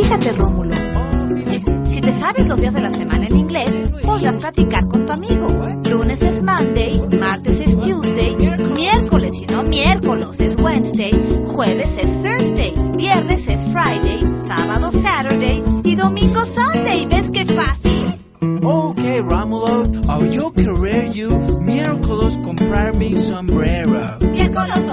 Fíjate, Rómulo. Si te sabes los días de la semana en inglés, podrás practicar con tu amigo. Lunes es Monday, martes es Tuesday, miércoles y no miércoles es Wednesday, jueves es Thursday, viernes es Friday, sábado Saturday y domingo Sunday. ¿Ves qué fácil? Okay, Rómulo, yo querer you miércoles comprar mi sombrero. Miércoles